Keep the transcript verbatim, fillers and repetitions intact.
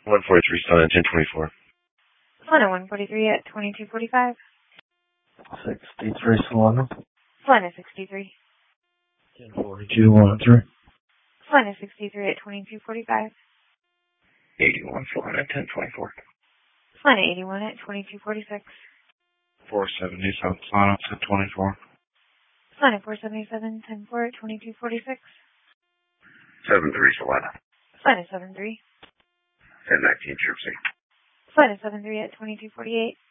one forty-three, Solana, ten twenty-four. Solana one forty-three at twenty-two forty-five. sixty-three, Solana. Solana sixty-three. ten forty-two, one oh three. Solana sixty-three at twenty-two forty-five. eighty-one, Solana, ten twenty-four. Solana eighty-one at twenty-two forty-six. four seventy-seven, Solana, ten twenty-four. Solana four seventy-seven, ten four at twenty-two forty-six. seven three, Solana. Solana seven three. ten nineteen, Tripsy. Solana seven three at twenty-two forty-eight.